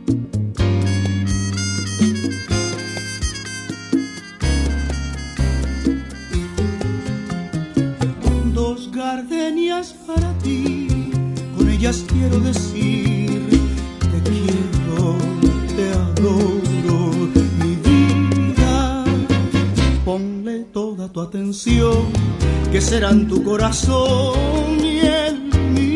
Dos gardenias para ti, con ellas quiero decir te quiero, te adoro, mi vida. Ponle toda tu atención, que serán tu corazón y el mío.